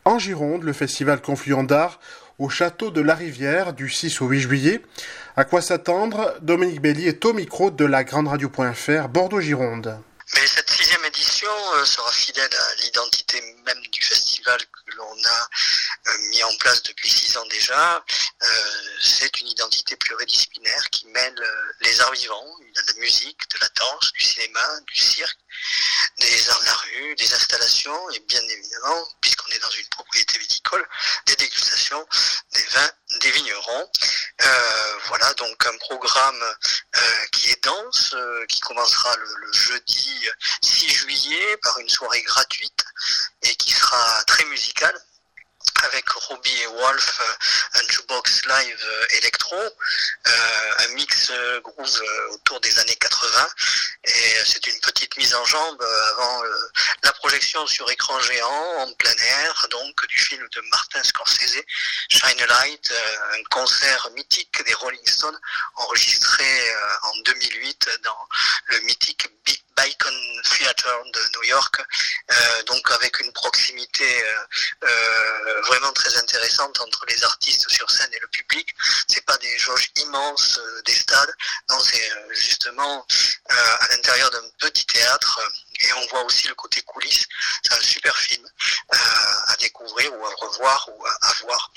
en Gironde, le festival Confluent d'art au château de la Rivière du 6 au 8 juillet. À quoi s'attendre? Dominique Belli est au micro de la Grande Radio.fr Bordeaux-Gironde. Mais cette 6e édition sera fidèle à l'identité même du festival que l'on a mis en place depuis 6 ans déjà. C'est une identité pluridisciplinaire qui mêle les arts vivants, il y a de la musique, de la danse, du cinéma, du cirque, des arts de la rue, des installations et bien évidemment, puisqu'on est dans une propriété viticole, des dégustations, des vins, des vignerons. Voilà donc un programme qui est dense, qui commencera le jeudi 6 juillet par une soirée gratuite et qui sera très musicale, avec Robbie et Wolf, un jukebox live électro, un mix groove autour des années 80, et c'est une petite mise en jambe avant la projection sur écran géant en plein air, donc du film de Martin Scorsese, Shine a Light, un concert mythique des Rolling Stones enregistré en 2008 dans le mythique Beacon Theatre de New York, donc avec une proximité vraiment très intéressante entre les artistes sur scène et le public. C'est pas des jauges immenses des stades, non, c'est justement à l'intérieur d'un petit théâtre, et on voit aussi le côté coulisses. C'est un super film à découvrir ou à revoir ou à voir.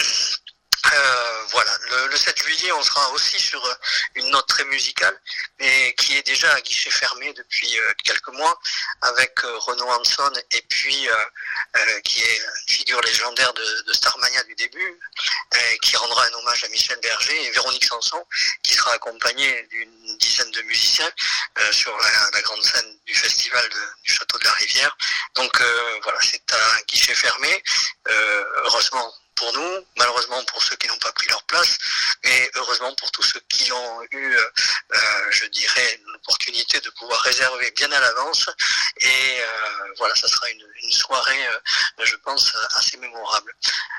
Voilà, le 7 juillet, on sera aussi sur une note très musicale, mais qui est déjà à guichet fermé depuis quelques mois, avec Renaud Hanson, et puis qui est une figure légendaire de Starmania du début, qui rendra un hommage à Michel Berger, et Véronique Sanson, qui sera accompagnée d'une dizaine de musiciens sur la grande scène du festival du Château de la Rivière. Donc voilà, c'est un guichet fermé, heureusement pour nous, malheureusement pour ceux qui n'ont pas pris leur place, mais heureusement pour tous ceux qui ont eu, je dirais, l'opportunité de pouvoir réserver bien à l'avance. Et voilà, ça sera une soirée, je pense, assez mémorable.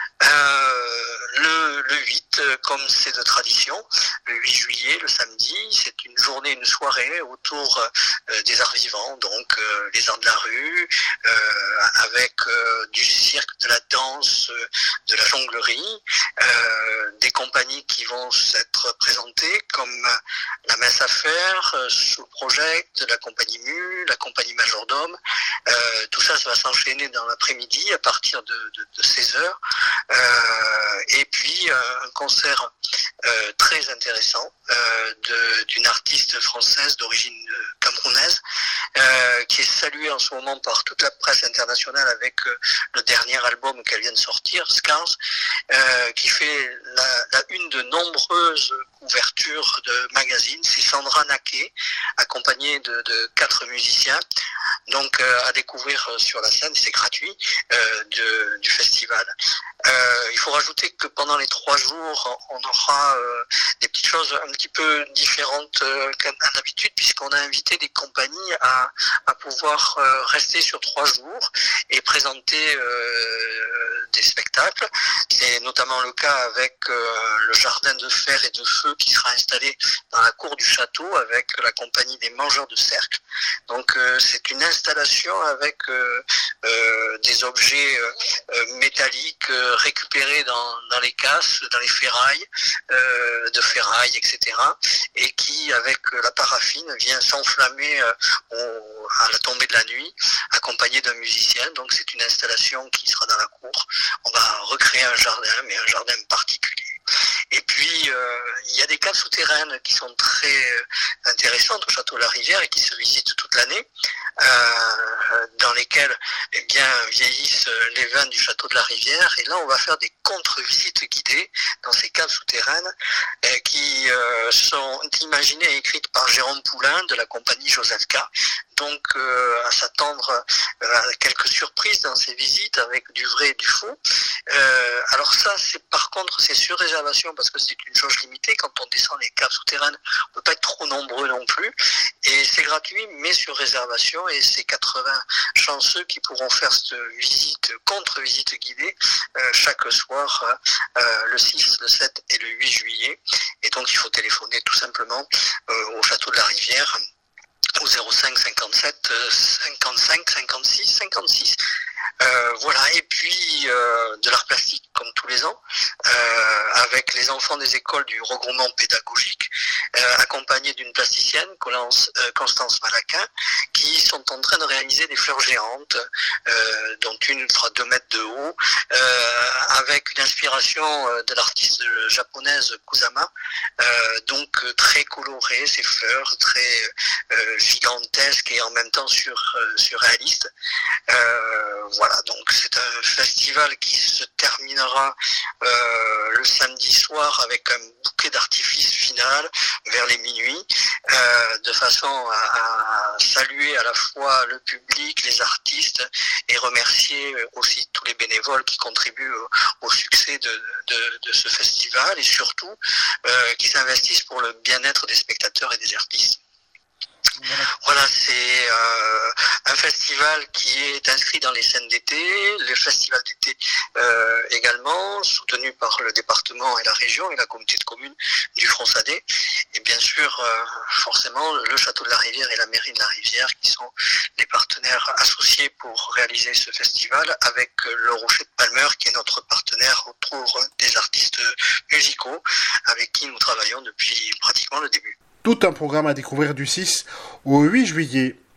Le 8, comme c'est de tradition, le 8 juillet, le samedi, c'est une journée, une soirée autour des arts vivants, donc les arts de la rue, avec du cirque, de la danse, de la jonglerie, des compagnies qui vont s'être présentées comme la Messe à faire, sous le projet de la compagnie Mu, la compagnie Majordome. Tout ça va s'enchaîner dans l'après-midi à partir de 16h. Et puis un concert très intéressant d'une artiste française d'origine camerounaise, qui est saluée en ce moment par toute la presse internationale avec le dernier album qu'elle vient de sortir, Scars, qui fait la une de nombreuses couvertures de magazines. C'est Sandra Naquet, accompagnée de 4 musiciens, donc à découvrir sur la scène, c'est gratuit, du festival. Il faut rajouter que pendant les 3 jours, on aura des petites choses un petit peu différentes qu'à d'habitude, puisqu'on a invité des compagnies à pouvoir rester sur 3 jours et présenter des spectacles. C'est notamment le cas avec le jardin de fer et de feu qui sera installé dans la cour du château avec la compagnie des Mangeurs de Cercle. Donc c'est une installation avec des objets métalliques récupérés dans les casses, dans les ferrailles, de ferraille, etc. et qui, avec la paraffine, vient s'enflammer à la tombée de la nuit, accompagné d'un musicien. Donc c'est une installation qui sera dans la cour. On va recréer un jardin, mais un jardin particulier. Et puis, il y a des caves souterraines qui sont très intéressantes au Château de la Rivière et qui se visitent toute l'année, dans lesquelles eh bien, vieillissent les vins du Château de la Rivière. Et là, on va faire des contre-visites guidées dans ces caves souterraines qui sont imaginées et écrites par Jérôme Poulain de la compagnie Joseph K. Donc, à s'attendre à quelques surprises dans ces visites avec du vrai et du faux. Alors ça, par contre, c'est sur réservation parce que c'est une jauge limitée. Quand on descend les caves souterraines, on peut pas être trop nombreux non plus. Et c'est gratuit, mais sur réservation. Et c'est 80 chanceux qui pourront faire cette visite, contre-visite guidée, chaque soir, le 6, le 7 et le 8 juillet. Et donc, il faut téléphoner tout simplement au Château de la Rivière au 05 57 55 56 56. Voilà, et puis avec les enfants des écoles du regroupement pédagogique, accompagnés d'une plasticienne, Constance Malaquin, qui sont en train de réaliser des fleurs géantes, dont une fera 2 mètres de haut, avec une inspiration de l'artiste japonaise Kusama, donc très colorée, ces fleurs, très gigantesques et en même temps surréalistes. Voilà, donc c'est un festival qui se terminera le samedi soir avec un bouquet d'artifice final vers les minuit, de façon à saluer à la fois le public, les artistes et remercier aussi tous les bénévoles qui contribuent au succès de ce festival et surtout qui s'investissent pour le bien-être des spectateurs et des artistes. Voilà, c'est un festival qui est inscrit dans les scènes d'été, le festival d'été également, soutenu par le département et la région et la communauté de communes du Fronsadais. Et bien sûr, forcément, le Château de la Rivière et la mairie de la Rivière qui sont les partenaires associés pour réaliser ce festival, avec le Rocher de Palmer qui est notre partenaire autour des artistes musicaux avec qui nous travaillons depuis pratiquement le début. Tout un programme à découvrir du 6 au 8 juillet.